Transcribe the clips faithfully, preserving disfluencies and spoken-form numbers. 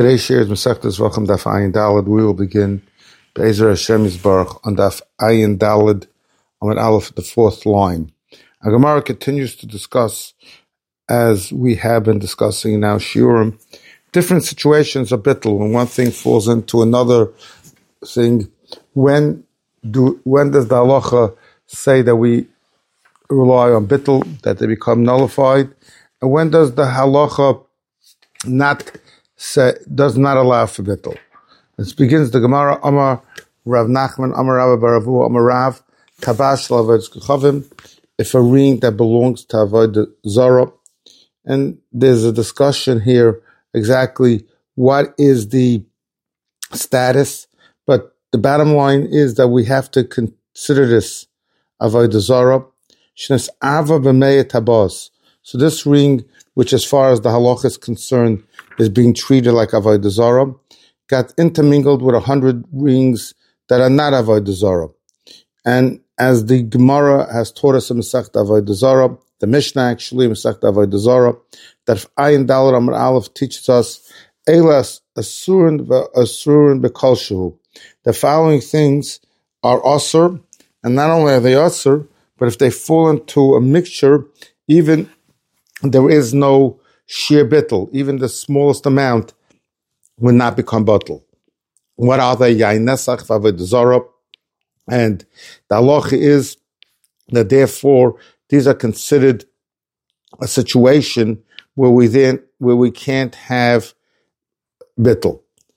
Today's share is Masechtas Zvachim Daf Ayin Daled. We will begin Be'ezer Hashem Yisbarach on Daf Ayin Daled on Aleph, the fourth line. Our Gemara continues to discuss, as we have been discussing now, Shiurim, different situations of bittul. When one thing falls into another thing, when do when does the halacha say that we rely on bittul, that they become nullified, and when does the halacha not say, does not allow for bittul? This begins the Gemara. Amar Rav Nachman, Amar Rav Baravu, Amar Rav Kabash Laved Chavim. If a ring that belongs to Avodah Zarah, and there's a discussion here exactly what is the status, but the bottom line is that we have to consider this Avodah Zarah. Shnes Ava b'mei tabas. So this ring, which as far as the halacha is concerned, is being treated like Avodah Zarah, got intermingled with a hundred rings that are not Avodah Zarah. And as the Gemara has taught us in Masechta Avodah Zarah, the Mishnah actually, Masechta Avodah Zarah, that if Ayin Daled Amar Aleph teaches us, Eilas Asurin Asurin B'Kol Shehu. The following things are Asur, and not only are they Asur, but if they fall into a mixture, even there is no sheer bittul, even the smallest amount will not become bittul. What are they? Yain Nesach Avodah Zarah. And the halacha is that therefore these are considered a situation where we then where we can't have bittul.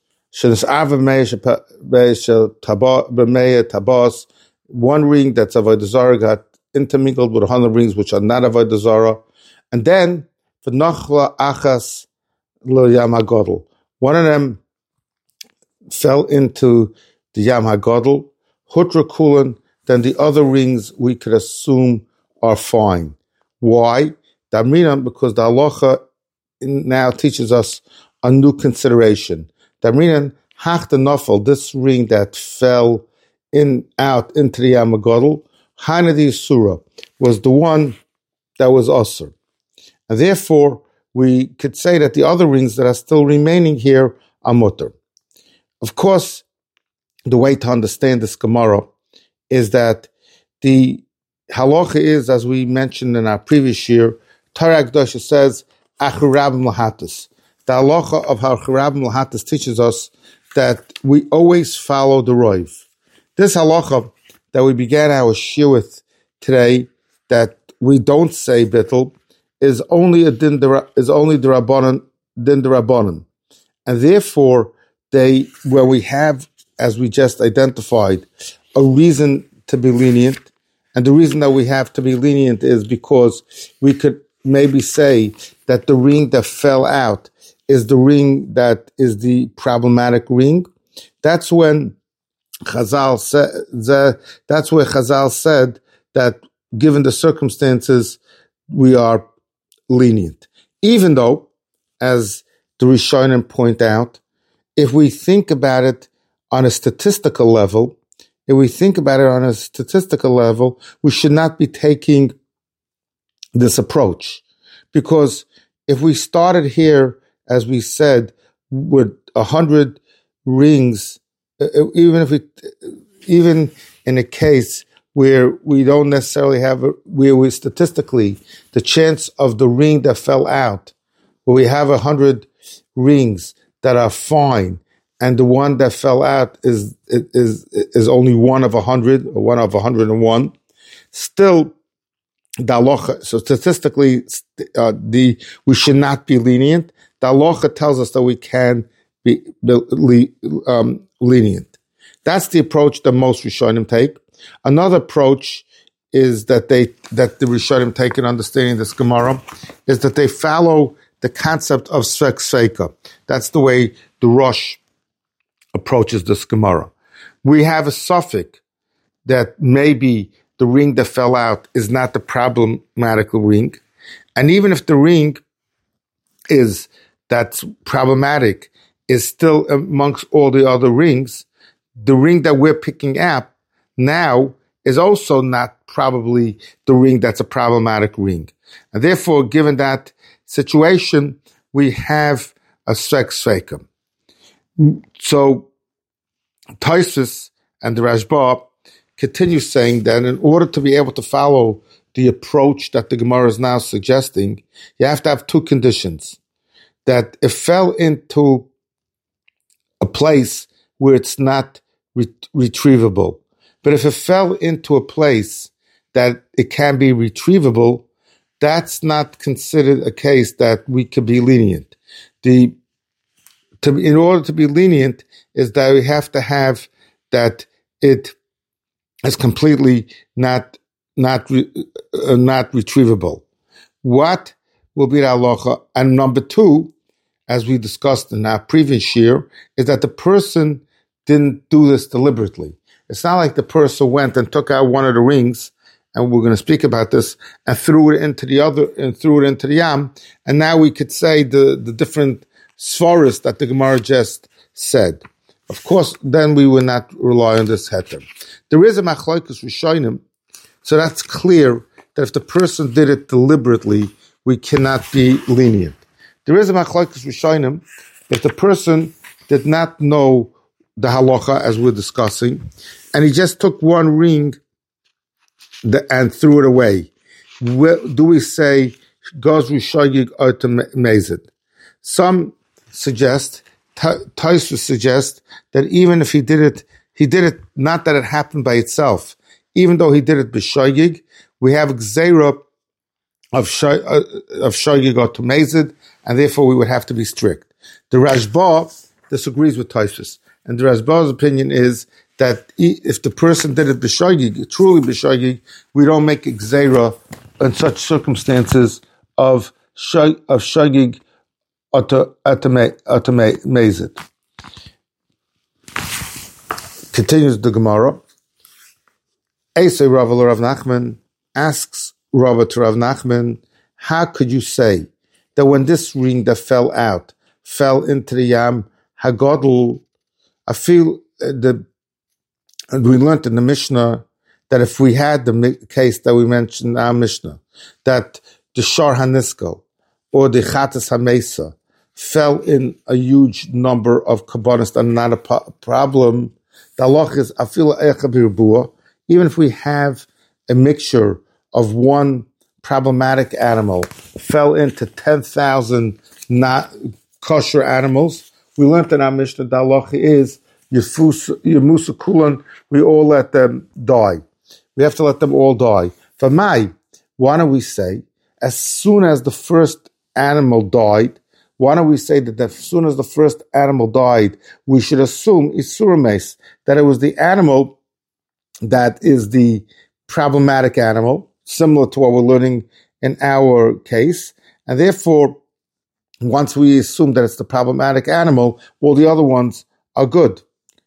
One ring that's Avodah Zarah got intermingled with a hundred rings which are not Avodah Zarah, and then v'nochla achas lo Yam HaGadol. One of them fell into the Yam HaGadol. Hutra Kulan, then the other rings we could assume are fine. Why? Damrinan, because the halacha now teaches us a new consideration. Damrinan, hach the nafel, this ring that fell in out into the Yam HaGadol, Hanadi Surah, was the one that was Asur. And therefore, we could say that the other rings that are still remaining here are mutter. Of course, the way to understand this Gemara is that the halacha is, as we mentioned in our previous year, Torah Kedosha says, Achurabim Lahatis. The halacha of Achurabim Lahatis teaches us that we always follow the Roiv. This halacha that we began our shir with today, that we don't say bittul, is only a din is only the rabbanon din the rabbanon, and therefore they where we have, as we just identified, a reason to be lenient. And the reason that we have to be lenient is because we could maybe say that the ring that fell out is the ring that is the problematic ring. That's when Chazal said, that's where Chazal said that given the circumstances, we are lenient. Even though, as the Rishonim point out, if we think about it on a statistical level, if we think about it on a statistical level, we should not be taking this approach. Because if we started here, as we said, with a hundred rings, even if we, even in a case where we don't necessarily have, a, where we statistically, the chance of the ring that fell out, where we have a hundred rings that are fine, and the one that fell out is is is only one of a hundred or one of a hundred and one. Still, the halacha. So statistically, uh, the we should not be lenient. The halacha tells us that we can be, be um, lenient. That's the approach that most Rishonim take. Another approach is that they that the Rishonim take in understanding this Gemara is that they follow the concept of Svek Sveika. That's the way the Rosh approaches this Gemara. We have a suffix that maybe the ring that fell out is not the problematic ring. And even if the ring is that's problematic is still amongst all the other rings, the ring that we're picking up now is also not probably the ring that's a problematic ring. And therefore, given that situation, we have a Svek Sveikum. So Tosfos and the Rashba continue saying that in order to be able to follow the approach that the Gemara is now suggesting, you have to have two conditions. That it fell into a place where it's not re- retrievable. But if it fell into a place that it can be retrievable, that's not considered a case that we could be lenient. The to, in order to be lenient is that we have to have that it is completely not not re, uh, not retrievable. What will be the halacha? And number two, as we discussed in our previous year, is that the person didn't do this deliberately. It's not like the person went and took out one of the rings, and we're going to speak about this, and threw it into the other, and threw it into the yam, and now we could say the, the different svaras that the Gemara just said. Of course, then we will not rely on this heter. There is a machlokes rishonim, so that's clear that if the person did it deliberately, we cannot be lenient. There is a machlokes rishonim if the person did not know the halacha as we're discussing, and he just took one ring and threw it away. Do we say goes rishayig or to mezid? Some suggest, Tosfos suggest that even if he did it, he did it not that it happened by itself. Even though he did it b'shayig, we have gzeira of shay, uh, of shayig or to mezid, and therefore we would have to be strict. The Rashba disagrees with Tosfos, and the Rashba's opinion is that if the person did it b'shayig, truly b'shayig, we don't make gzeira in such circumstances of shay, of shayig or to mezid. Continues the Gemara. Esei Rava Rav Nachman asks Rava to Rav Nachman, how could you say that when this ring that fell out fell into the yam hagodl? I feel the and we learned in the Mishnah that if we had the case that we mentioned in our Mishnah, that the Shar HaNiskel or the Chatas HaMesa fell in a huge number of kabbanis and not a po- problem, the halach is afil echa b'ribua. Even if we have a mixture of one problematic animal fell into ten thousand not kosher animals, we learned in our Mishnah the halach is Yemusa Kulan, we all let them die. We have to let them all die. For my, why don't we say, as soon as the first animal died, why don't we say that as soon as the first animal died, we should assume Isurames, that it was the animal that is the problematic animal, similar to what we're learning in our case, and therefore, once we assume that it's the problematic animal, all the other ones are good.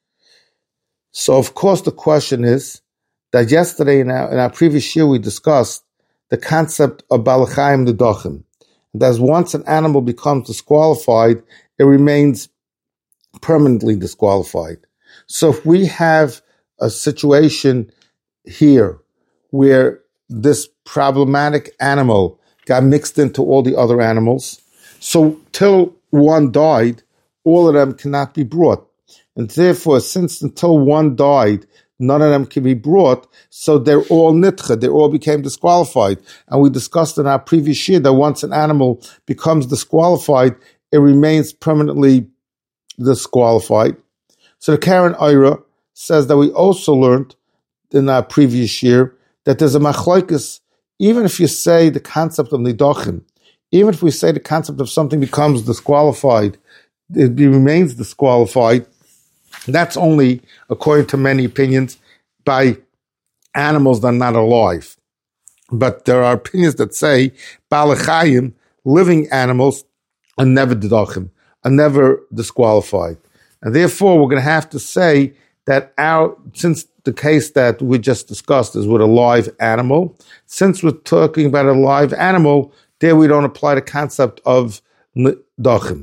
So, of course, the question is that yesterday in our, in our previous year we discussed the concept of balachayim nedochim. And as once an animal becomes disqualified, it remains permanently disqualified. So if we have a situation here where this problematic animal got mixed into all the other animals, so till one died, all of them cannot be brought. And therefore, since until one died, none of them can be brought, so they're all nitcha, they all became disqualified. And we discussed in our previous year that once an animal becomes disqualified, it remains permanently disqualified. So the Karen Ira says that we also learned in our previous year that there's a machlokes, even if you say the concept of nidochim, even if we say the concept of something becomes disqualified, it remains disqualified. That's only, according to many opinions, by animals that are not alive. But there are opinions that say balachayim, living animals, are never didachim, are never disqualified. And therefore, we're going to have to say that our, since the case that we just discussed is with a live animal, since we're talking about a live animal, there we don't apply the concept of dachim.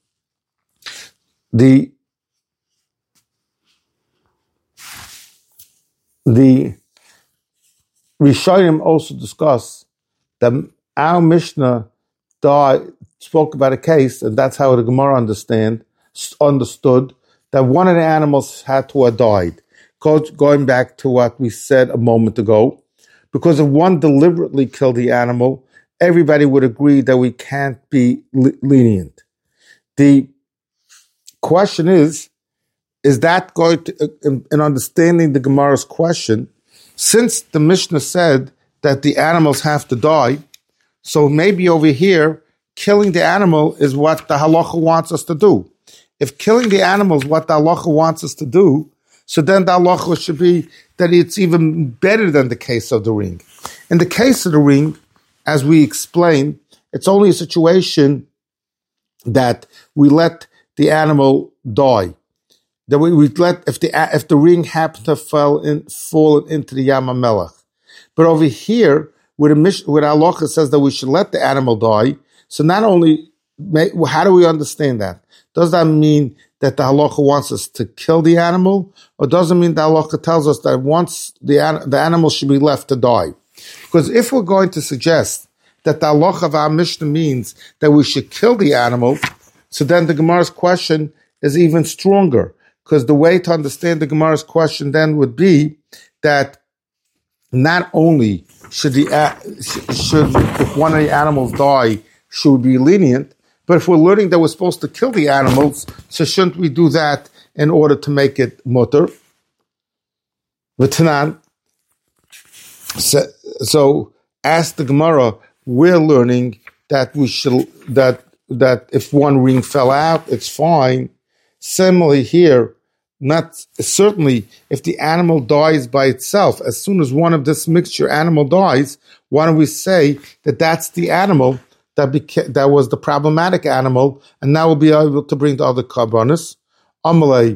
The The Rishonim also discuss that our Mishnah died, spoke about a case, and that's how the Gemara understand understood that one of the animals had to have died. Going back to what we said a moment ago, because if one deliberately killed the animal, everybody would agree that we can't be lenient. The question is, is that going to, in, in understanding the Gemara's question, since the Mishnah said that the animals have to die, so maybe over here, killing the animal is what the halacha wants us to do. If killing the animal is what the halacha wants us to do, so then the halacha should be that it's even better than the case of the ring. In the case of the ring, as we explained, it's only a situation that we let the animal die. That we, we let if the if the ring happened to fall in fall into the Yam HaMelech. But over here, where the where halacha says that we should let the animal die, so not only how do we understand that? Does that mean that the halacha wants us to kill the animal, or does it mean the halacha tells us that once the the animal should be left to die? Because if we're going to suggest that the halacha of our Mishnah means that we should kill the animal, so then the Gemara's question is even stronger. Because the way to understand the Gemara's question then would be that not only should the should if one of the animals die, should we be lenient, but if we're learning that we're supposed to kill the animals, so shouldn't we do that in order to make it mutter? V'tanan. So, so ask the Gemara, we're learning that we should that that if one ring fell out, it's fine. Similarly here, not certainly if the animal dies by itself, as soon as one of this mixture animal dies, why don't we say that that's the animal that beca- that was the problematic animal, and now we'll be able to bring the other karbanos. Amalei.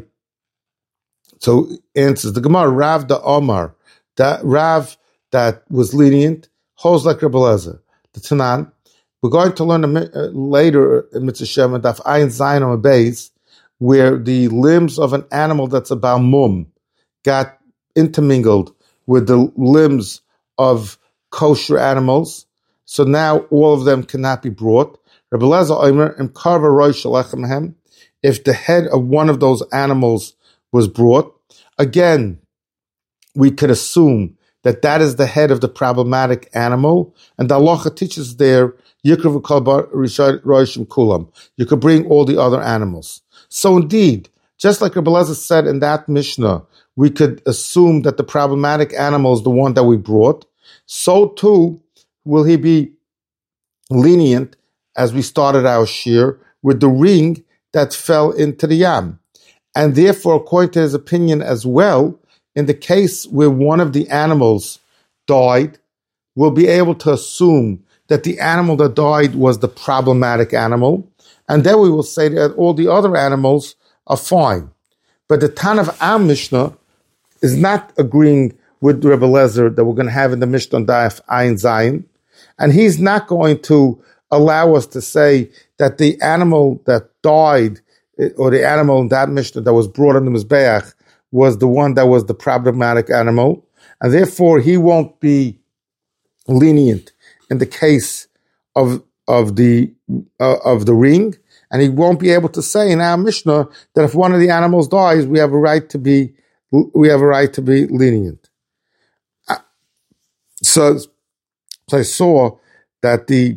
So answers the Gemara, Rav the Omar, that Rav that was lenient, holds like Rebbe Eliezer. The Tanan. We're going to learn a, uh, later in Mitzvah Shem Daf Ayin Zayin on Beis, where the limbs of an animal that's about mum got intermingled with the limbs of kosher animals. So now all of them cannot be brought. Rebbe Eliezer Omer, Im Karva Rosh Lechem Hem, if the head of one of those animals was brought, again, we could assume that that is the head of the problematic animal, and the halacha teaches there, Yikra v'kol roshim kulam. You could bring all the other animals. So indeed, just like Rebbe Eliezer said in that Mishnah, we could assume that the problematic animal is the one that we brought. So too will he be lenient, as we started our shir, with the ring that fell into the yam. And therefore, according to his opinion as well, in the case where one of the animals died, we'll be able to assume that the animal that died was the problematic animal, and then we will say that all the other animals are fine. But the Tan of our Mishnah is not agreeing with Rebbe Eliezer that we're going to have in the Mishnah on Daf Ayin Zayin, and he's not going to allow us to say that the animal that died, or the animal in that Mishnah that was brought on the Mizbeach, was the one that was the problematic animal, and therefore he won't be lenient in the case of of the uh, of the ring, and he won't be able to say in our Mishnah that if one of the animals dies, we have a right to be we have a right to be lenient. Uh, so, so I saw that the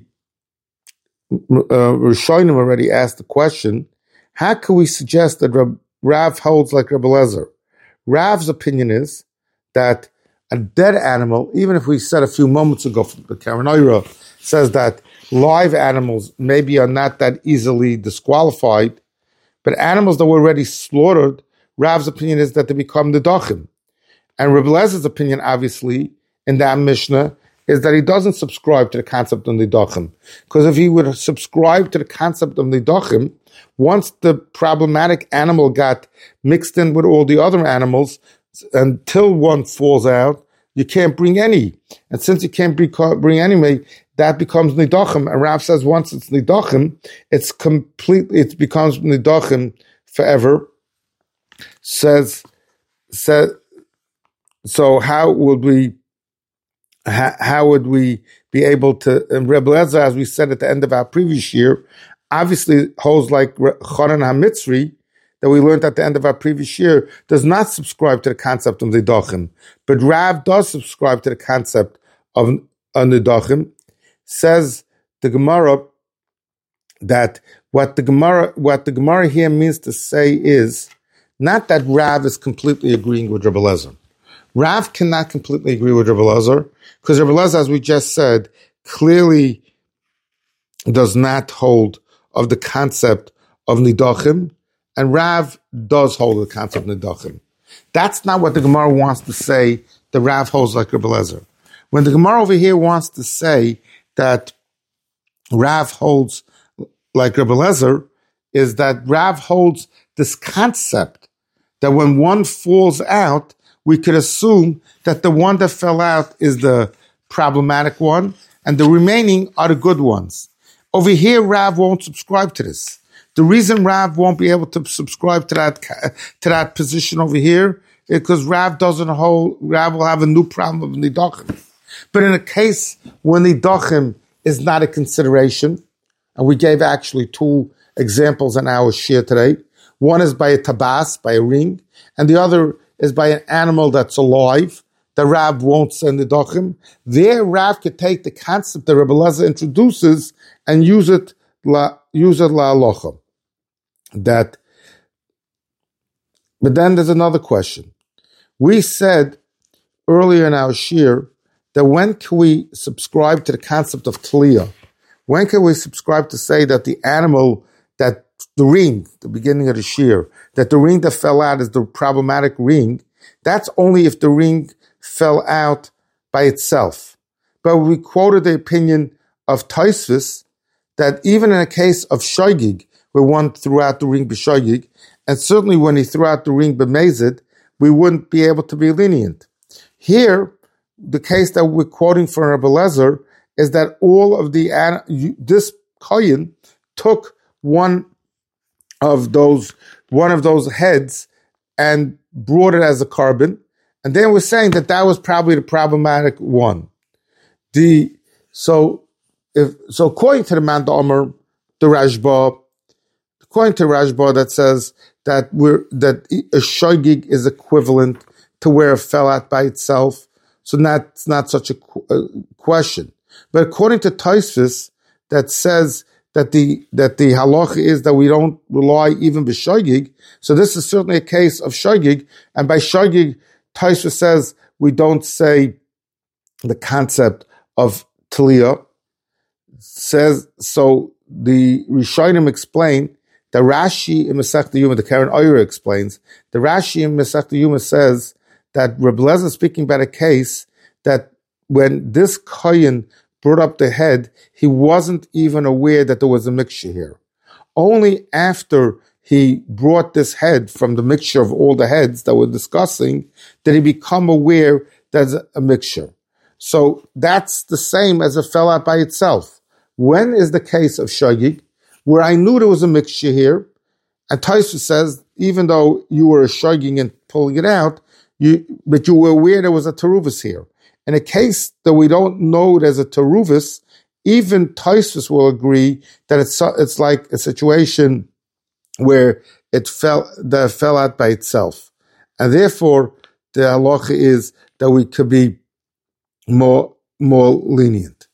uh, Rishonim already asked the question: how can we suggest that Rab, Rav holds like Rebbe Eliezer? Rav's opinion is that a dead animal, even if we said a few moments ago from the Karanoira, says that live animals maybe are not that easily disqualified, but animals that were already slaughtered, Rav's opinion is that they become nidachim. And Rebbe Eliezer opinion, obviously, in that Mishnah, is that he doesn't subscribe to the concept of nidachim. Because if he would subscribe to the concept of nidachim, once the problematic animal got mixed in with all the other animals, until one falls out, you can't bring any. And since you can't bring any, that becomes nidachim. And Rav says once it's nidachim, it's complete. It becomes nidachim forever. Says, says. So how would we? How, how would we be able to? And Rebbe Eliezer, as we said at the end of our previous year, obviously holds like Choron HaMitzri that we learned at the end of our previous year does not subscribe to the concept of Nidachim, but Rav does subscribe to the concept of a Nidachim. Says the Gemara that what the Gemara what the Gemara here means to say is not that Rav is completely agreeing with Rebbe Eliezer. Rav cannot completely agree with Rebbe Eliezer because Rebbe Eliezer, as we just said, clearly does not hold of the concept of Nidachim, and Rav does hold the concept of Nidachim. That's not what the Gemara wants to say that Rav holds like Rebbe Eliezer. When the Gemara over here wants to say that Rav holds like Rebbe Eliezer, is that Rav holds this concept that when one falls out, we could assume that the one that fell out is the problematic one, and the remaining are the good ones. Over here, Rav won't subscribe to this. The reason Rav won't be able to subscribe to that to that position over here is because Rav doesn't hold. Rav will have a new problem of Nidachim. But in a case when Nidachim is not a consideration, and we gave actually two examples in our shir today. One is by a tabas, by a ring, and the other is by an animal that's alive. The Rav won't send Nidachim. There, Rav could take the concept that Rebbe Eliezer introduces and use it la use it la halacha. That, but then there's another question. We said earlier in our shir that when can we subscribe to the concept of Tliya? When can we subscribe to say that the animal, that the ring, the beginning of the shir, that the ring that fell out is the problematic ring? That's only if the ring fell out by itself. But we quoted the opinion of Tosfos that even in a case of Shoigig, where one threw out the ring b'Shoigig, and certainly when he threw out the ring b'Mezid, we wouldn't be able to be lenient. Here, the case that we're quoting from Rebbe Eliezer is that all of the, this kohen took one of those, one of those heads and brought it as a carbon, and then we're saying that that was probably the problematic one. The, so, if, so according to the Man Omer, the Rashba, according to Rashba that says that we're, that a shoigig is equivalent to where it fell out by itself, so that's not such a, a question. But according to Tosfos, that says that the that the halacha is that we don't rely even b'shoigig. So this is certainly a case of shoigig, and by shoigig, Tosfos says we don't say the concept of Tliya. Says so. The Rishonim explain. The Rashi in Masechta Yuma, the Karen Oyer explains. The Rashi in Masechta Yuma says that Rebbe Eliezer is speaking about a case that when this kohen brought up the head, he wasn't even aware that there was a mixture here. Only after he brought this head from the mixture of all the heads that we're discussing did he become aware there's a mixture. So that's the same as it fell out by itself. When is the case of shogig, where I knew there was a mixture here, and Tosfos says, even though you were shogging and pulling it out, you but you were aware there was a teruvus here. In a case that we don't know there's a teruvus, even Tosfos will agree that it's it's like a situation where it fell that fell out by itself, and therefore the halacha is that we could be more more lenient.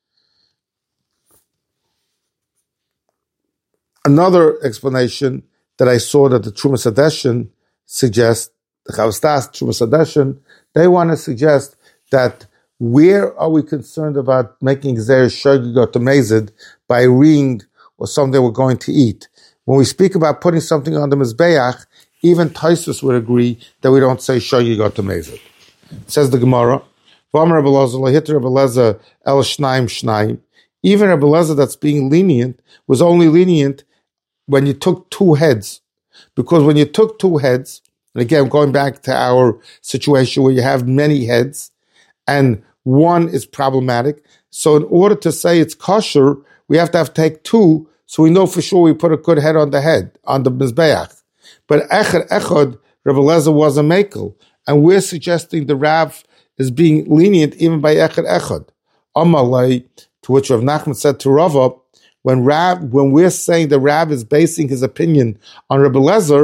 Another explanation that I saw that the Trumas Hadeshin suggests, the Chavstas Trumas Hadeshin, they want to suggest that where are we concerned about making Gzeir Shogig or Tamezid by a ring or something we're going to eat? When we speak about putting something on the Mizbeach, even Tosfos would agree that we don't say Shogig or Tamezid. Says the Gemara, V'amar Rebbe Eliezer, Lahit Rebbe Eliezer El Shnaim Shnaim. Even Rebbe Eliezer that's being lenient was only lenient when you took two heads. Because when you took two heads, and again, going back to our situation where you have many heads, and one is problematic, so in order to say it's kosher, we have to have to take two, so we know for sure we put a good head on the head, on the Mizbeach. But Echad Echad, Rebbe Eliezer was a makel, and we're suggesting the Rav is being lenient even by Echad Echad. Amalei, to which Rav Nachman said to Rava, when Rav, when we're saying the Rav is basing his opinion on Rebbe Eliezer,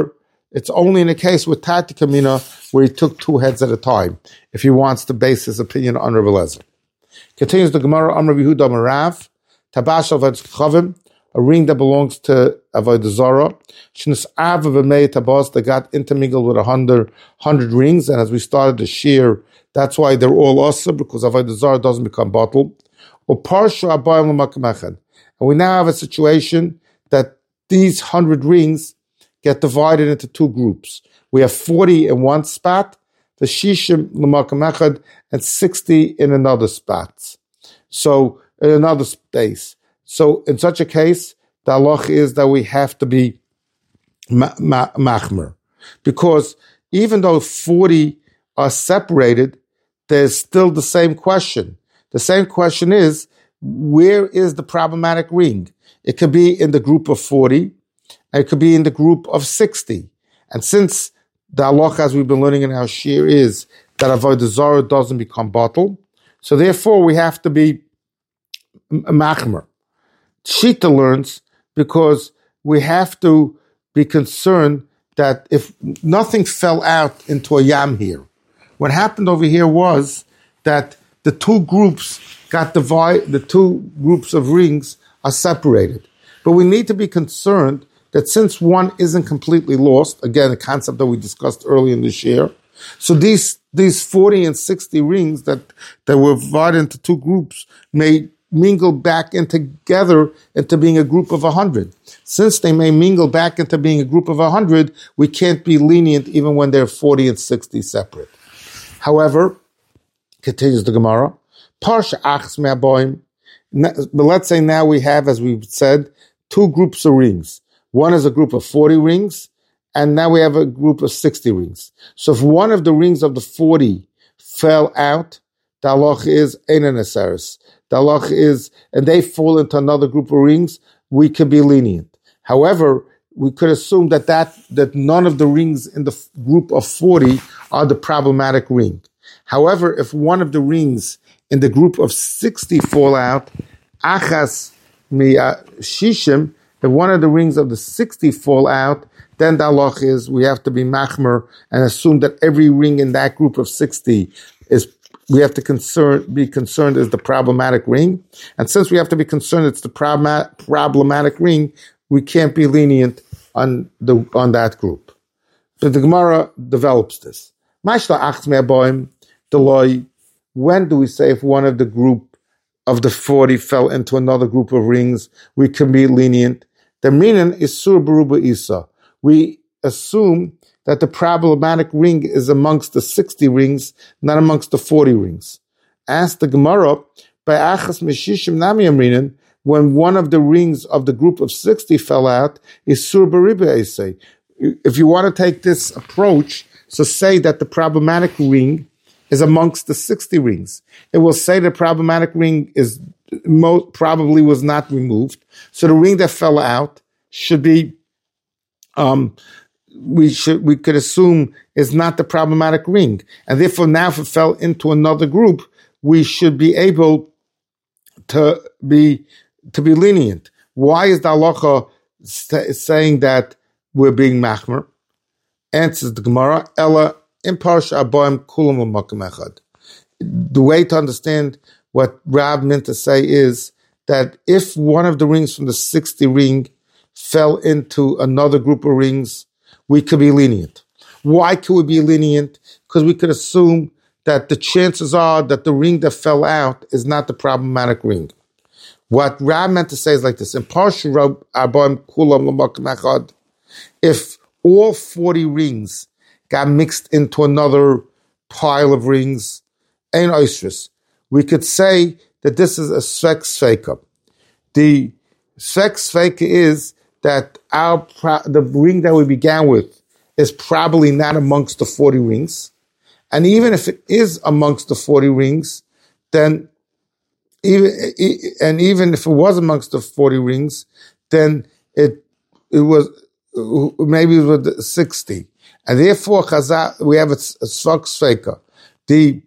It's only in a case with Tati Kamina where he took two heads at a time, if he wants to base his opinion on Rav Eliezer. Continues the Gemara, Amar Yehuda Marav, Tabash Avad Chavim, a ring that belongs to Avodah Zarah. Shnis Av V'mei Tabas, that got intermingled with a hundred, hundred rings, and as we started the shear, that's why they're all asa, because Avodah Zarah doesn't become bottled. Or Parsha Abayim L'Makom Echad. And we now have a situation that these hundred rings get divided into two groups. We have forty in one spot, the Shishim L'Makom Echad, and sixty in another spot. So, in another space. So, in such a case, the halach is that we have to be ma- ma- machmer. Because even though forty are separated, there's still the same question. The same question is, where is the problematic ring? It could be in the group of forty, and it could be in the group of sixty. And since the halach, as we've been learning in our shir, is that Avodah Zarah doesn't become bottled, so therefore we have to be machmer. Shita learns because we have to be concerned that if nothing fell out into a yam here, what happened over here was that the two groups got divided, the two groups of rings are separated. But we need to be concerned that since one isn't completely lost, again, a concept that we discussed earlier in this year, so these these forty and sixty rings that, that were divided into two groups may mingle back in together into being a group of a hundred. Since they may mingle back into being a group of a hundred, we can't be lenient even when they're forty and sixty separate. However, continues the Gemara, Parsha Achs Me'aboim, but let's say now we have, as we've said, two groups of rings. One is a group of forty rings, and now we have a group of sixty rings. So if one of the rings of the forty fell out, the halach is Einan Aseres. The halach is, and they fall into another group of rings, we could be lenient. However, we could assume that, that, that none of the rings in the group of forty are the problematic ring. However, if one of the rings in the group of sixty fall out, achas mi shishim, if one of the rings of the sixty fall out, then the halach is we have to be machmer and assume that every ring in that group of sixty is, we have to concern, be concerned is the problematic ring. And since we have to be concerned it's the problem, problematic ring, we can't be lenient on the on that group. But the Gemara develops this. When do we say if one of the group of the forty fell into another group of rings, we can be lenient? The meaning is sur beruba isa. We assume that the problematic ring is amongst the sixty rings, not amongst the forty rings. Ask the Gemara, by achas meshishim nami amrinin, when one of the rings of the group of sixty fell out, is sur beriba isa. If you want to take this approach, so say that the problematic ring is amongst the sixty rings. It will say the problematic ring is most probably was not removed. So the ring that fell out should be, um, we should we could assume is not the problematic ring, and therefore now if it fell into another group, we should be able to be to be lenient. Why is the halacha saying that we're being machmer? Answers the Gemara, Ella in Parsha Abayim Kulam L'Makom Echad. The way to understand what Rab meant to say is that if one of the rings from the sixty ring fell into another group of rings, we could be lenient. Why could we be lenient? Because we could assume that the chances are that the ring that fell out is not the problematic ring. What Rab meant to say is like this: in Parsha Abayim Kulam L'Makom Echad, if all forty rings got mixed into another pile of rings, ein oisris, we could say that this is a svek sveika. The svek sveika is that our the ring that we began with is probably not amongst the forty rings, and even if it is amongst the forty rings, then even and even if it was amongst the forty rings, then it it was maybe it was sixty. And therefore, Chazal, we have a svak sveika. The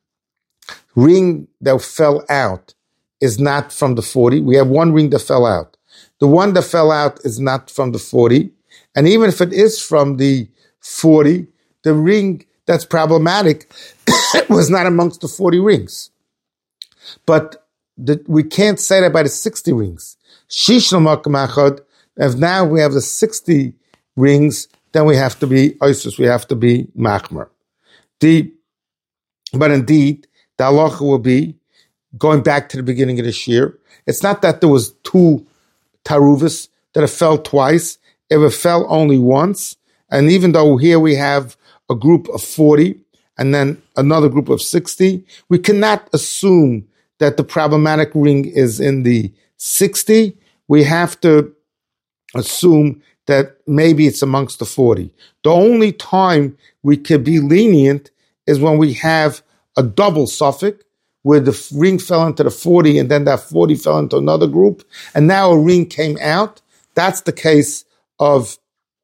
ring that fell out is not from the forty. We have one ring that fell out. The one that fell out is not from the forty. And even if it is from the forty, the ring that's problematic was not amongst the forty rings. But the, we can't say that by the sixty rings. Shish l'makam achad, if now we have the sixty rings, then we have to be Isis, we have to be Machmer. The, but indeed, the halacha will be, going back to the beginning of this year, it's not that there was two taruvas, that it fell twice, if it fell only once, and even though here we have a group of forty, and then another group of sixty, we cannot assume that the problematic ring is in the sixty, we have to assume that maybe it's amongst the forty. The only time we could be lenient is when we have a double suffix, where the ring fell into the forty and then that forty fell into another group, and now a ring came out. That's the case of,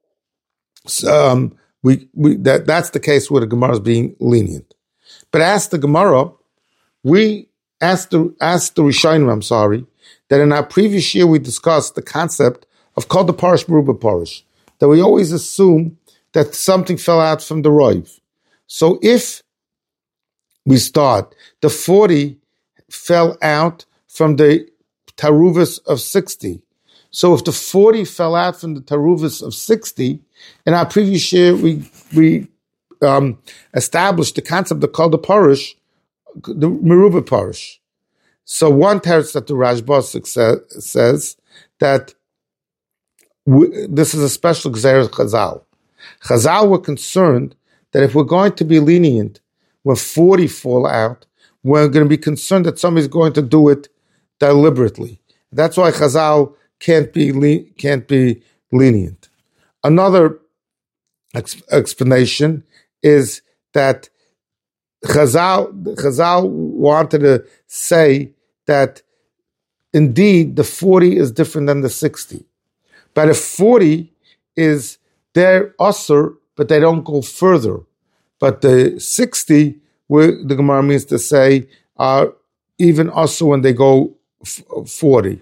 um, we, we that that's the case where the Gemara is being lenient. But ask the Gemara, we asked the, asked the Rishonim, I'm sorry, that in our previous year we discussed the concept of called the Parish Meruba Parish, that we always assume that something fell out from the Roiv. So if we start, the forty fell out from the Taruvas of sixty. So if the forty fell out from the Taruvas of sixty, in our previous year we we um, established the concept of called the Parish, the Meruba Parish. So one teretz that the Rashba says, says that we, this is a special Gzeres Chazal. Chazal were concerned that if we're going to be lenient when forty fall out, we're going to be concerned that somebody's going to do it deliberately. That's why Chazal can't be le- can't be lenient. Another ex- explanation is that Chazal, Chazal wanted to say that indeed the forty is different than the sixty. But if forty is they're usher, but they don't go further. But the sixty, where the Gemara means to say, are even usher when they go f- forty.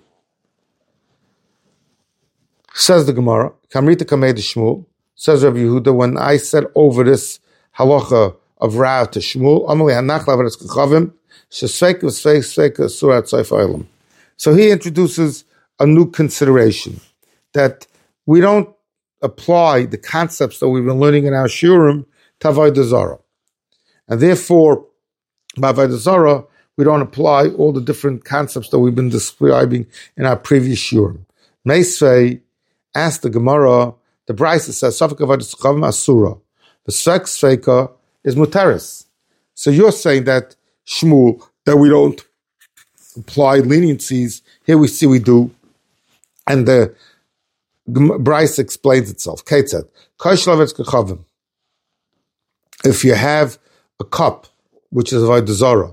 Says the Gemara, Kamrita Kamei de Shmuel, says Rabbi Yehuda, when I said over this halacha of Rav to Shmuel, Amali Hanach Lavaretz Kachavim, Shesveik Vesveik Sveik Surat Seif Eilam. So he introduces a new consideration that we don't apply the concepts that we've been learning in our Shurim to Avodah Zarah. And therefore, by Avodah Zarah, we don't apply all the different concepts that we've been describing in our previous Shurim. Meisvei asked the Gemara, the Brisa says, Safek Avodah Tzchavim Asura. The Svek Sveika is Muteris. So you're saying that, Shmuel, that we don't apply leniencies. Here we see we do. And the Brisa explains itself. Kate said, if you have a cup, which is Avodah Zarah,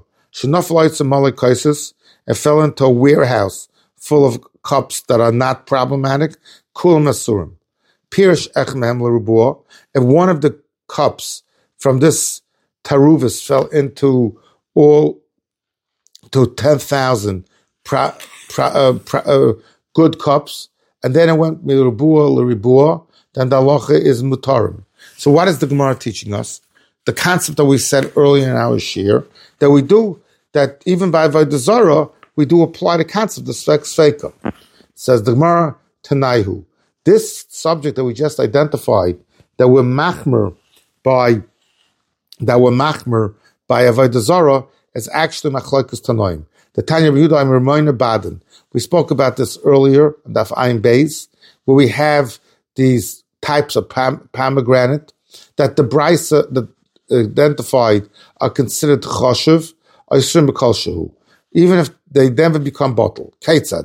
and fell into a warehouse full of cups that are not problematic, kulam asurim. Pirish echem l'rubua. If one of the cups from this taruvis fell into all to ten thousand pra, pra, uh, pra, uh, good cups, and then it went mirubua l'ribua, then the halacha is mutarim. So what is the Gemara teaching us? The concept that we said earlier in our shir, that we do, that even by Avodah Zarah, we do apply the concept of Svek Sveika. Says the Gemara, Tanaihu. This subject that we just identified, that we're machmer by, that we're machmer by Avodah Zarah, is actually machlokes Tanoim. The Tanya Yehuda I'm Ramoyna Baden. We spoke about this earlier, on Daf Ayin Beis, where we have these types of pom- pomegranate that the Brisa that identified are considered choshev, even if they never become bottled. Kate said,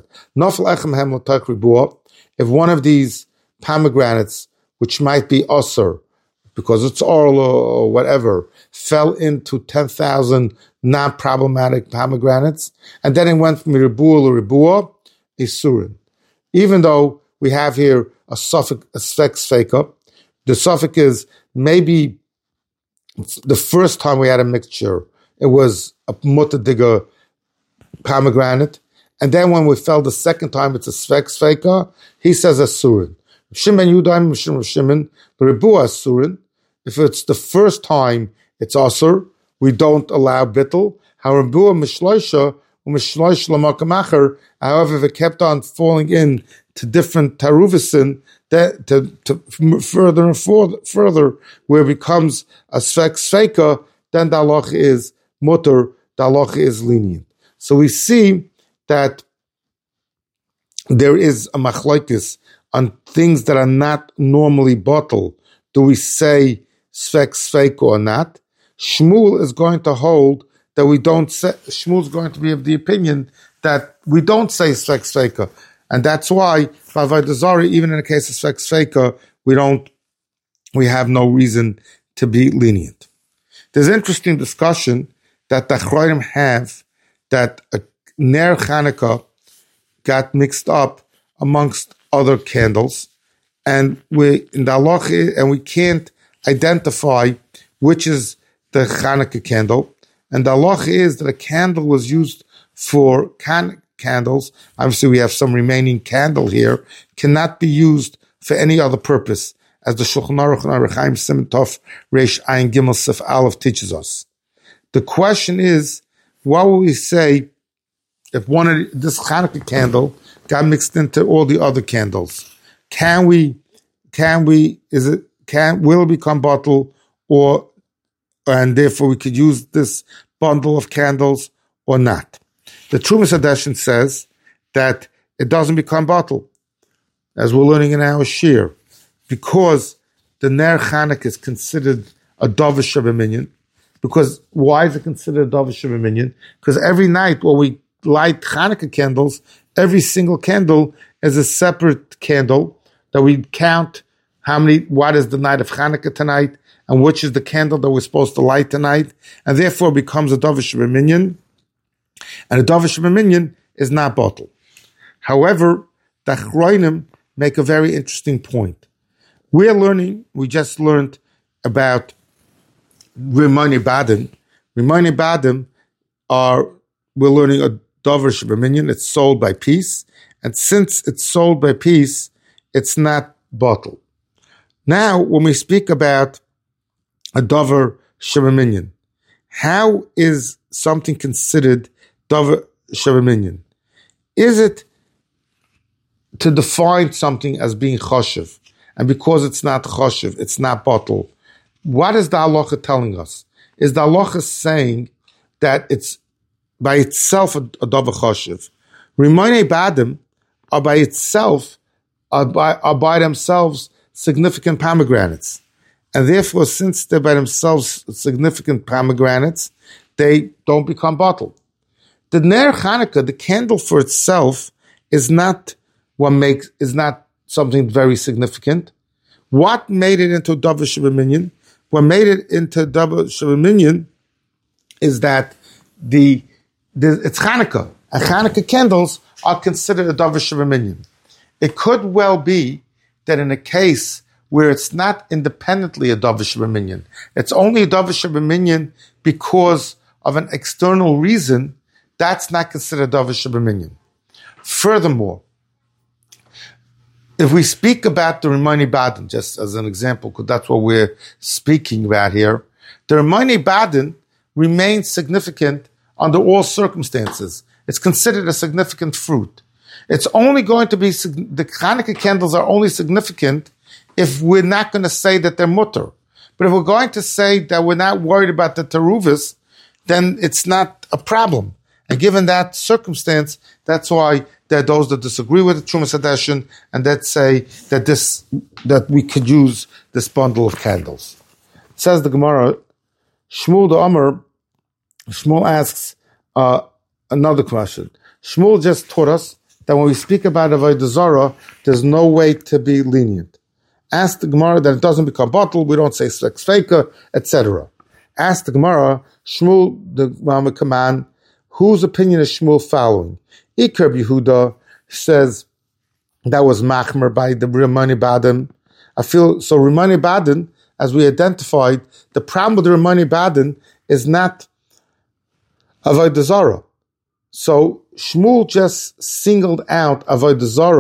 if one of these pomegranates, which might be osir, because it's oral or whatever, fell into ten thousand non-problematic pomegranates, and then it went from ribua to ribua, isurin. Even though we have here a suffix, a svek sveika, the suffix is maybe the first time we had a mixture, it was a mutadiga pomegranate, and then when we fell the second time, it's a svek sveika. He says a surin. Shimon Yudaim Shimon, the Rebu Asurin. If it's the first time it's Asur, we don't allow bittul. However, if it kept on falling in to different taruvisin, that to, to further and further, further, where it becomes a svek sveka, then the halacha is mutter, the halacha is lenient. So we see that there is a machlokes on things that are not normally bottled. Do we say svek sveka or not? Shmuel is going to hold that we don't say, Shmuel is going to be of the opinion that we don't say svek sveka. And that's why, by Avodah Zarah, even in the case of svek sveka, we don't, we have no reason to be lenient. There's interesting discussion that the Chronim have that a Ner Chanukah got mixed up amongst other candles, and we in the halacha, and we can't identify which is the Chanukah candle. And the halacha is that a candle was used for can- candles. Obviously, we have some remaining candle here, cannot be used for any other purpose, as the Shulchan Aruch and Aruch Chaim Siman Tov Reish Ayin Gimel Sif Aleph teaches us. The question is, what will we say if one of this Chanukah candle got mixed into all the other candles? Can we? Can we? Is it? Can will it become bottle, or and therefore we could use this bundle of candles or not? The Trumas Hadeshin says that it doesn't become bottle, as we're learning in our shir, because the Ner Chanukah is considered a Dovish of a minion. Because why is it considered a Dovish of a minion? Because every night when we light Chanukah candles, every single candle is a separate candle that we count how many, what is the night of Chanukah tonight, and which is the candle that we're supposed to light tonight, and therefore becomes a Dovish of a minion. And a Dovish of a minion is not bottle. However, the Chronim make a very interesting point. We're learning, we just learned about Rimoni Badim. Rimoni Badim are, we're learning a Dovish of a minion, it's sold by piece, and since it's sold by piece, it's not bottle. Now, when we speak about a Dover Shemaminyan, how is something considered Dover Shemaminyan? Is it to define something as being choshev, and because it's not choshev, it's not bottle? What is the halacha telling us? Is the halacha saying that it's by itself a, a Dover choshev? Rimoni Badim are by itself, are by, are by themselves significant pomegranates. And therefore, since they're by themselves significant pomegranates, they don't become bottled. The Ner Chanukah, the candle for itself, is not what makes, is not something very significant. What made it into Dover Shemaminyan? What made it into Dover Shemaminyan is that the, the it's Chanukah, and Chanukah candles are considered a Dover Shemaminyan. It could well be that in a case where it's not independently a Dovish B'minyan, it's only a Dovish B'minyan because of an external reason, that's not considered Dovish B'minyan. Furthermore, if we speak about the Rimoni Badim, just as an example, because that's what we're speaking about here, the Rimoni Badim remains significant under all circumstances. It's considered a significant fruit. It's only going to be, the Chanukah candles are only significant if we're not going to say that they're mutter. But if we're going to say that we're not worried about the teruvis, then it's not a problem. And given that circumstance, that's why there are those that disagree with the Trumas Hadeshin and that say that this, that we could use this bundle of candles. It says the Gemara, Shmuel the Amr, Shmuel asks uh, another question. Shmuel just taught us that when we speak about Avodah Zarah, there's no way to be lenient. Ask the Gemara that it doesn't become bottled, we don't say svek sveka, et cetera. Ask the Gemara, Shmuel, the Mama Kaman, whose opinion is Shmuel following? Iker Yehuda says that was machmer by the Rimoni Badim. I feel, so Rimoni Badim, as we identified, the problem with the Rimoni Badim is not Avodah Zarah. So Shmuel just singled out Avodah Zarah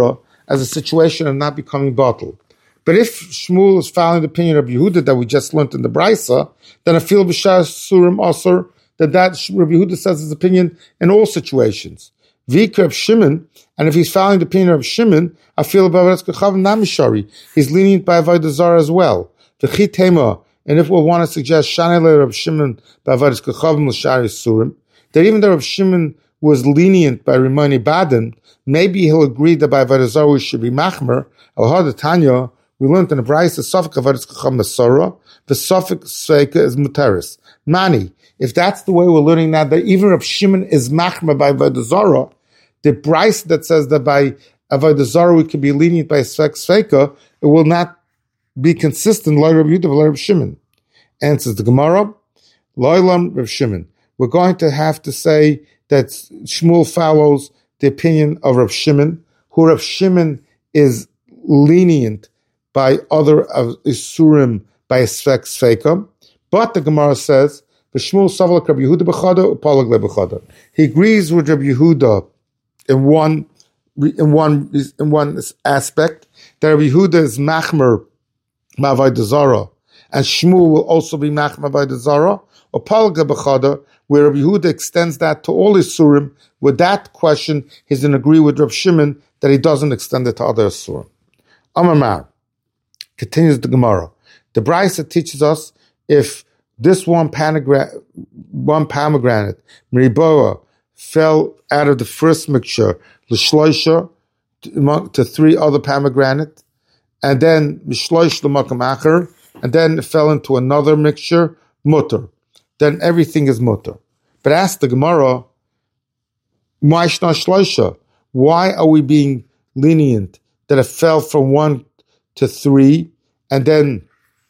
as a situation of not becoming bottled. But if Shmuel is following the opinion of Yehuda that we just learned in the Brisa, then I feel b'shas surim asur that that Rabbi Yehuda says his opinion in all situations. V'ikra of Shimon, and if he's following the opinion of Shimon, I feel b'avadas kechav namishari. He's lenient by avodah zarah as well. V'chi tema, and if we want to suggest Shanele Reb Shimon b'avadas kechav l'shari surim, that even though Reb Shimon was lenient by Rimoni Baden, maybe he'll agree that by avodah zarah we should be machmer. Al Tanya, we learned in the Brayis the Sofik avodas kechav masora, the Sofik sveika is muteris. Mani, if that's the way we're learning now, that even Reb Shimon is machmer by avodah zarah, the Brayis that says that by avodah zarah we can be lenient by svek sveika, it will not be consistent like Reb Yehuda like Reb Shimon. Answers the Gemara, Loilam Reb Shimon. We're going to have to say that Shmuel follows the opinion of Reb Shimon, who Reb Shimon is lenient by other of Isurim by Svek Sveika. But the Gemara says, Shmuel Savalak Reb Yehuda b'chada upalag le b'chada. He agrees with Reb Yehuda in one in one in one aspect that Reb Yehuda is machmer b'avodah zarah, and Shmuel will also be machmer b'avodah zarah. Upalag le b'chada, where Reb Yehuda extends that to all Isurim. With that question, he's in agree with Reb Shimon that he doesn't extend it to other Isurim. Amar Mar continues the Gemara. The Brisa teaches us if this one, panagra- one pomegranate, Meriboa, fell out of the first mixture, L'shloisha, to three other pomegranates, and then L'shloish l'makam acher, and then it fell into another mixture, mutter. Then everything is mutter. But ask the Gemara, Ma'ishna shloisha, why are we being lenient that it fell from one to three, and then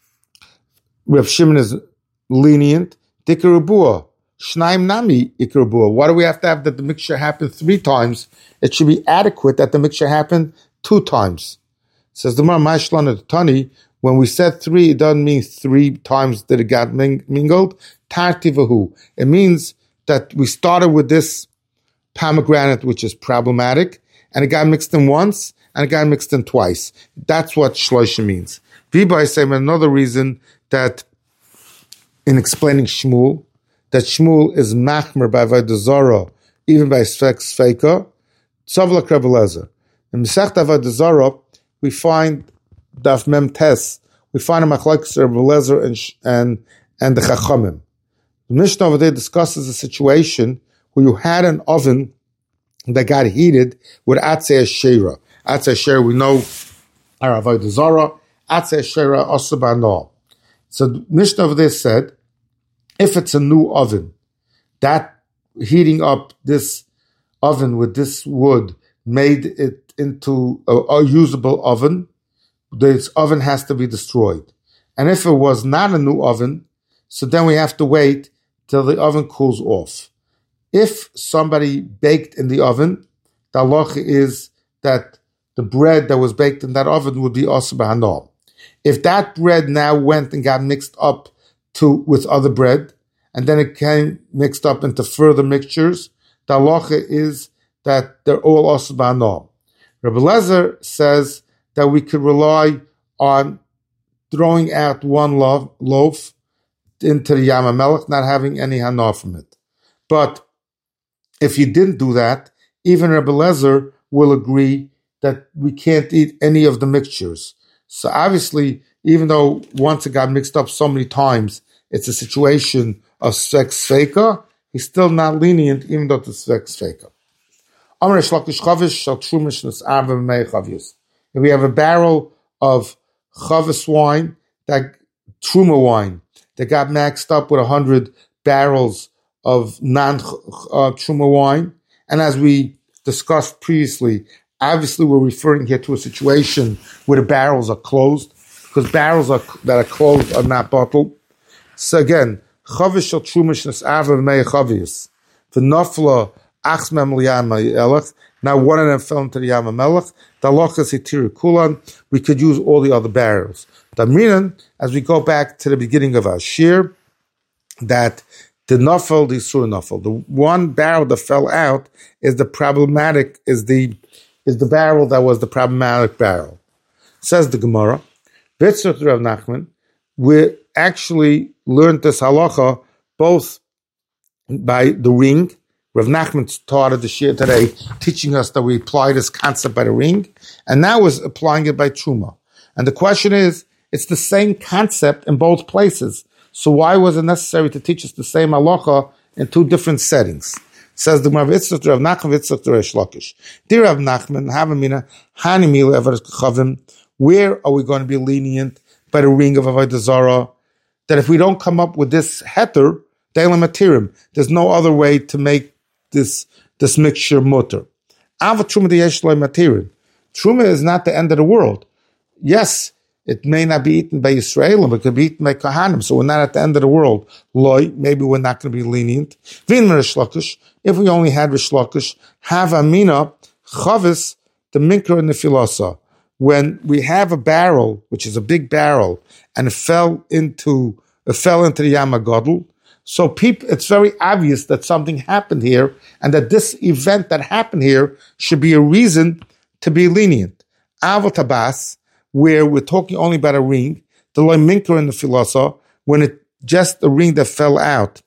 Reb Shimon is lenient? Dikarabua, Shnaim Nami Ikarabua. Why do we have to have that the mixture happen three times? It should be adequate that the mixture happen two times. Says the Mar Ma'ishlan Tani, when we said three, it doesn't mean three times that it got mingled. Tartivahu. It means that we started with this pomegranate, which is problematic, and it got mixed in once, and it got mixed in twice. That's what shloisha means. Vibai say another reason that in explaining Shmuel, that Shmuel is machmer by avodah zarah, even by svek sveika, tzavla Reb Eliezer. In Masechta avodah zarah, we find Daf Mem Tes, we find a machlokes Reb Eliezer and and and the Chachamim. The Mishnah over there discusses a situation where you had an oven that got heated with atzei shera. Atzei shera, we know, are avodah zarah. Atzei shera also banal. So the Mishnah over there said, if it's a new oven, that heating up this oven with this wood made it into a, a usable oven, this oven has to be destroyed. And if it was not a new oven, so then we have to wait till the oven cools off. If somebody baked in the oven, the halacha is that the bread that was baked in that oven would be also b'hanal. If that bread now went and got mixed up to with other bread, and then it came mixed up into further mixtures, the halacha is that they're all also b'hanal. Rebbe Eliezer says that we could rely on throwing out one loaf, loaf into the Yam HaMelech, not having any hana from it. But if you didn't do that, even Rebbe Eliezer will agree that we can't eat any of the mixtures. So obviously, even though once it got mixed up so many times, it's a situation of svek sveika, he's still not lenient, even though it's svek sveika. If we have a barrel of chavis wine, that truma wine, that got mixed up with a hundred barrels of non-truma wine, and as we discussed previously, obviously we're referring here to a situation where the barrels are closed, because barrels are, that are closed are not bottled. So again, chavis shel truma shnes'ava v'mei chavis v'nafla achs mem liyam ha'elech. Now one of them fell into the Yam HaMelech. The halacha is hitiri kulan. We could use all the other barrels. Damrinan, as we go back to the beginning of our shir, that the nafel, the sur nafel, the one barrel that fell out is the problematic, is the is the barrel that was the problematic barrel. Says the Gemara, Vitzot Rav Nachman, we actually learned this halacha both by the ring. Rav Nachman taught at the shir today, teaching us that we apply this concept by the ring, and now is applying it by Truma. And the question is, it's the same concept in both places. So why was it necessary to teach us the same halacha in two different settings? Says the Gemara, Vitzot Rav Nachman, Vitzot Reish Lakish. Dear Rav Nachman, Havamina, Hanimil Ever Chavim, where are we going to be lenient by the ring of Avodah Zarah? That if we don't come up with this heter, Deilam Matirim, there's no other way to make this this mixture mutter. Ava Truma Deyeshloi Matirim. Truma is not the end of the world. Yes, it may not be eaten by Yisraelim, but it could be eaten by Kohanim, so we're not at the end of the world. Loi, maybe we're not going to be lenient. Vin Rish Lakish, if we only had Rish Lakish, have Amina, Chavis, the Minkra and the Filasa. When we have a barrel, which is a big barrel, and it fell into it fell into the Yam HaGadol, so people, it's very obvious that something happened here, and that this event that happened here should be a reason to be lenient. Avot Tabas, where we're talking only about a ring, the loy minker and the philosopher, when it just the ring that fell out,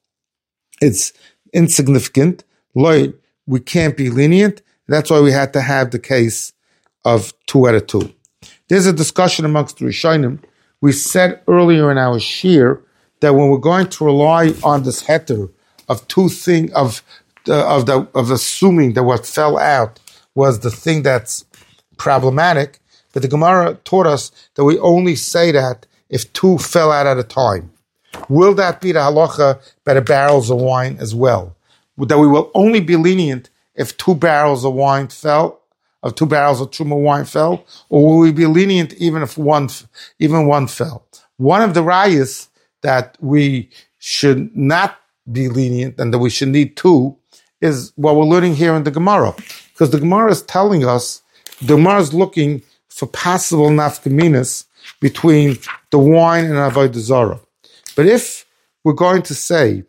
it's insignificant. Loy, we can't be lenient. That's why we had to have the case of two out of two. There's a discussion amongst the Rishonim. We said earlier in our shir that when we're going to rely on this heter of two thing of the, of the of assuming that what fell out was the thing that's problematic, but the Gemara taught us that we only say that if two fell out at a time. Will that be the halacha by the barrels of wine as well? That we will only be lenient if two barrels of wine fell, of two barrels of truma wine fell, or will we be lenient even if one, even one fell? One of the rayas that we should not be lenient and that we should need two is what we're learning here in the Gemara. Because the Gemara is telling us, the Gemara is looking for possible nafkaminas between the wine and Avodah Zarah. But if we're going to say,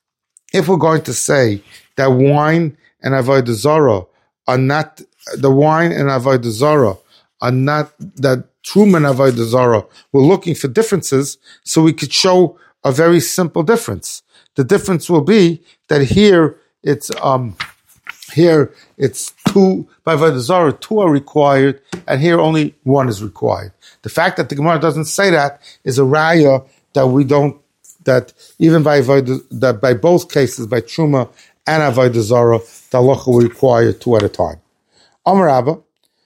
if we're going to say that wine and Avodah Zarah are not, the wine and Avodah Zarah are not, that Truma and Avodah Zarah, we're looking for differences, so we could show a very simple difference. The difference will be that here it's um here it's two by Avodah Zarah, two are required, and here only one is required. The fact that the Gemara doesn't say that is a raya that we don't, that even by Avodah, that by both cases, by Truma and Avodah Zarah, the halacha will require two at a time. Amar Abba,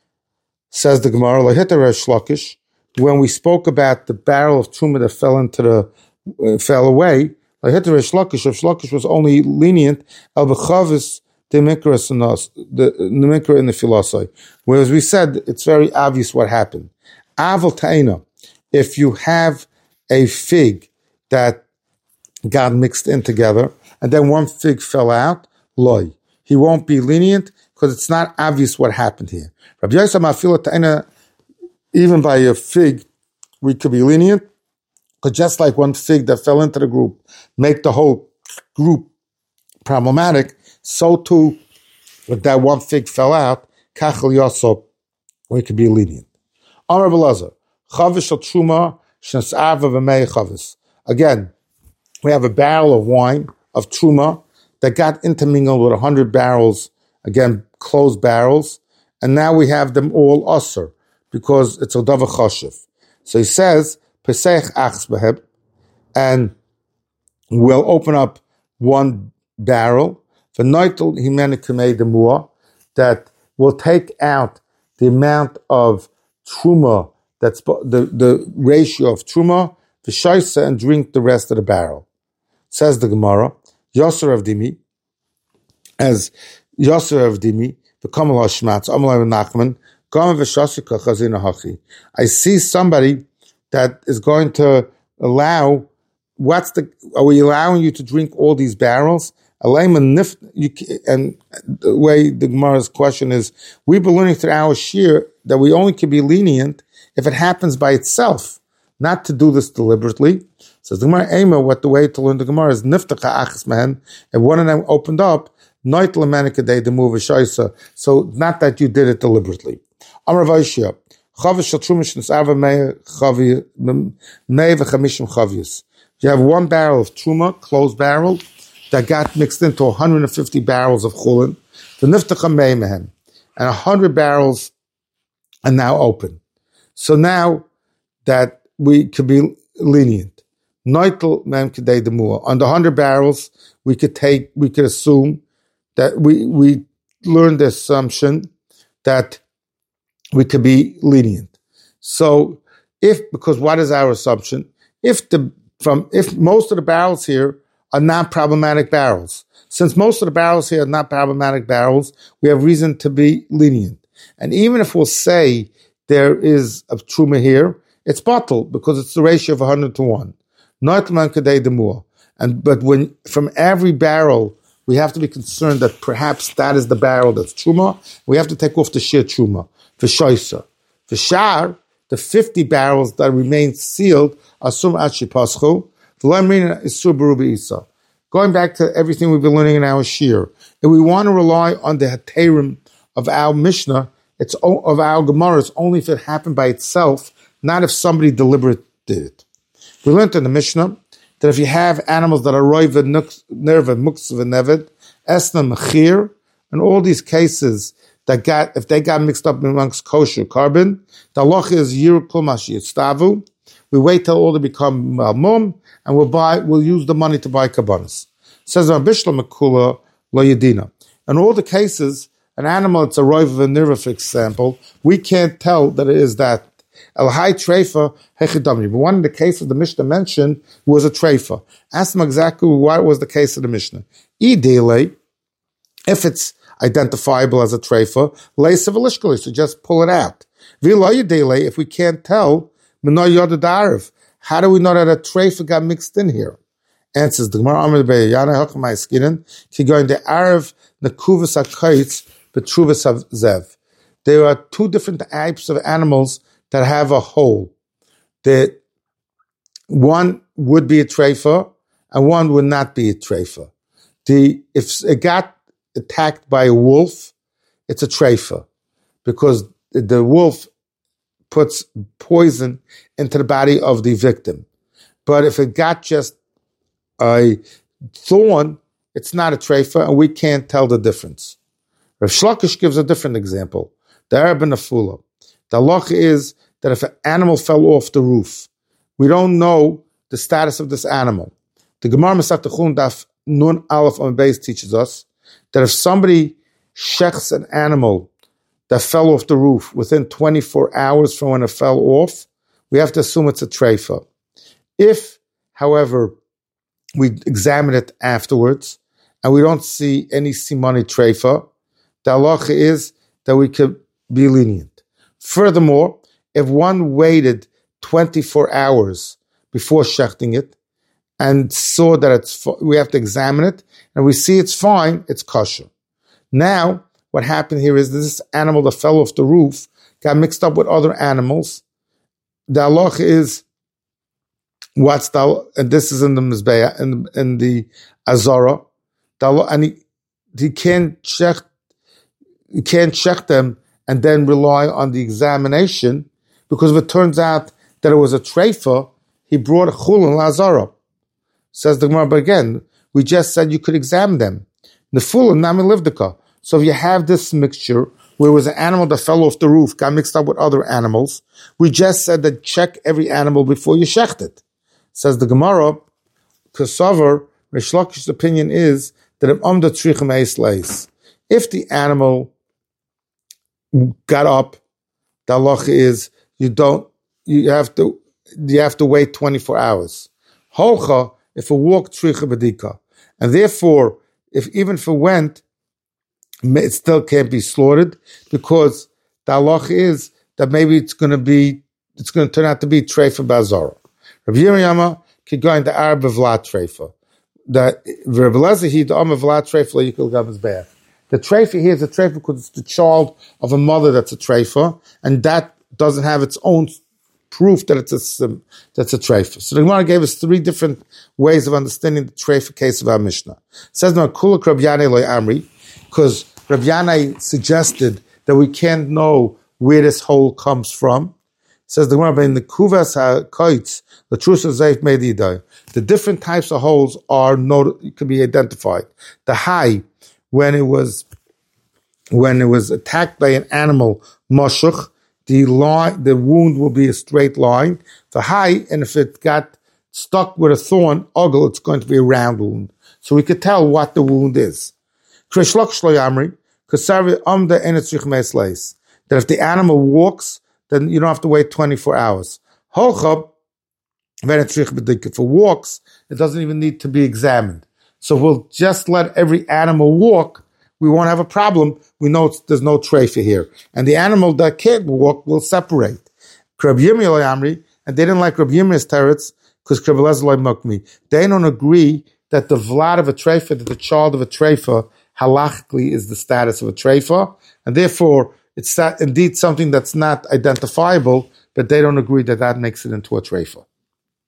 says the Gemara, Lahita Resh Lakish, when we spoke about the barrel of Truma that fell into the, uh, fell away, Lahita Resh Lakish, Resh Lakish was only lenient, El B'chavis, the Mikra and us, the Mikra in the philosophy. Whereas we said, it's very obvious what happened. Aval Ta'ina, if you have a fig that got mixed in together, and then one fig fell out, loy, he won't be lenient, because it's not obvious what happened here. Rabbi Yosef Mafila Ta'ina, even by a fig, we could be lenient, because just like one fig that fell into the group make the whole group problematic, so too, if that one fig fell out, Kachel Yosop, we could be lenient. Amar B'Lazar, Chavish al Truma, Shnes'ava v'mei Chavis. Again, we have a barrel of wine, of Truma, that got intermingled with a hundred barrels, again, closed barrels, and now we have them all usher, because it's a dava choshev. So he says, Pesach achs beheb, and we'll open up one barrel, v'noitel himene kamei demua, that will take out the amount of truma, that's the, the ratio of truma, v'shaisa, and drink the rest of the barrel. Says the Gemara, Yosser of Dimi, as Yosser of Dimi, the Kamal Hashmatz, Amalai Nachman, Gama v'shasika chazina hachi. I see somebody that is going to allow, what's the, are we allowing you to drink all these barrels? And the way the Gemara's question is, we've been learning through our shir that we only can be lenient if it happens by itself, not to do this deliberately. Says the Gemara, Ema, what the way to learn the Gemara is niftacha achas mehen. If one of them opened up, Noit lemenikadei the move shaisa. So not that you did it deliberately. Amar Vaishya, chavish shel truma shnisarva mei chavi mei v'chamishim chavius. You have one barrel of truma, closed barrel, that got mixed into one hundred fifty barrels of chulin. The niftacha mei mehem, and one hundred barrels are now open. So now that we could be lenient. Noitel mem kedei demua. On the one hundred barrels, we could take, we could assume that we we learned the assumption that we could be lenient. So if, because what is our assumption? If the from if most of the barrels here are not problematic barrels, since most of the barrels here are not problematic barrels, we have reason to be lenient. And even if we'll say there is a truma here, it's bottled because it's the ratio of one hundred to one. Not man kadei demua. And but when from every barrel we have to be concerned that perhaps that is the barrel that's truma. We have to take off the shir truma, the shoisa, the shar, the fifty barrels that remain sealed. Asum achi paschu. V'loimrina isur berubi isa. Going back to everything we've been learning in our shir, if we want to rely on the heterim of our Mishnah, it's of our Gemara, it's only if it happened by itself, not if somebody deliberate did it. We learned in the Mishnah that if you have animals that are roiva, nerva, muksa, neved, esna, mechir, and all these cases that got, if they got mixed up amongst kosher carbon, the halacha is yir kol mashi yistavu. We wait till all they become malmum, and we'll buy, we'll use the money to buy kabbanis. Says Bishlam Makula lo yedina. In all the cases, an animal, it's a roiva, nerva, for example, we can't tell that it is that. El hai treifa hechidamri. But one of the cases the Mishnah mentioned was a treifa. Ask them exactly what was the case of the Mishnah. Idele, if it's identifiable as a treifa, leisa v'lishkali, so just pull it out. V'lo if we can't tell, mino yodad arav, how do we know that a treifa got mixed in here? Answers the Gemara Amar Beyana Hachamai Skinin, ki going the arav nekuvas hakaitz betruvas zev. There are two different types of animals that have a hole. The one would be a treifa, and one would not be a treifa. The if it got attacked by a wolf, it's a treifa, because the wolf puts poison into the body of the victim. But if it got just a thorn, it's not a treifa, and we can't tell the difference. Rav Shlokish gives a different example. The Arab and Afula. The halacha is that if an animal fell off the roof, we don't know the status of this animal. The Gemara Masach Techun Daf Nun Aleph on Beis teaches us that if somebody shechs an animal that fell off the roof within twenty-four hours from when it fell off, we have to assume it's a treifa. If, however, we examine it afterwards and we don't see any simoni treifa, the halacha is that we could be lenient. Furthermore, if one waited twenty-four hours before shechting it and saw that it's, we have to examine it, and we see it's fine, it's kosher. Now, what happened here is this animal that fell off the roof got mixed up with other animals. The halacha is, what's the, and this is in the Mizbeah, in, in the Azara, the, and he, he can't check, he can't check them and then rely on the examination, because if it turns out that it was a treifa, he brought a chulin lazara. Says the Gemara, but again, we just said you could examine them. Nefula nami livdika. So if you have this mixture, where it was an animal that fell off the roof, got mixed up with other animals, we just said that check every animal before you shecht it. Says the Gemara, Kasavar, Rish Lakish's opinion is that if amda trichem eis leis, if the animal got up, the halacha is you don't, you have to, you have to wait twenty-four hours. Holcha, if it walked tricha bedika, and therefore, if even if it went, it still can't be slaughtered, because the halacha is that maybe it's going to be, it's going to turn out to be treifa bazara. Rabbi Yirmiyama could go into Arab v'lat treifa. The Rabbi Lezer he the Am v'lat treifa you could go his bath. The treifa here is a treifa because it's the child of a mother that's a treifa, and that doesn't have its own proof that it's a sim, that's a treifa. So the Gemara gave us three different ways of understanding the treifa case of our Mishnah. It says now kulak Rabbi Yanai loy amri, because Rabbi Yanai suggested that we can't know where this hole comes from. It says the Gemara in the kuvas hakoitz the truth of zeif medidai. The different types of holes are not can be identified. The high when it was when it was attacked by an animal moshuch, the line, the wound will be a straight line. The high, and if it got stuck with a thorn, ogle, it's going to be a round wound. So we could tell what the wound is. That if the animal walks, then you don't have to wait twenty-four hours. If it walks, it doesn't even need to be examined. So we'll just let every animal walk. We won't have a problem. We know it's, there's no treifa here. And the animal that can't walk will separate. Rabbi Yirmiyah Amri, and they didn't like Rabbi Yirmiyah's teretz because Rabbi Elazar loy mukmi. They don't agree that the vlad of a treifa, that the child of a treifa, halachically is the status of a treifa, and therefore it's that, indeed something that's not identifiable, but they don't agree that that makes it into a treifa.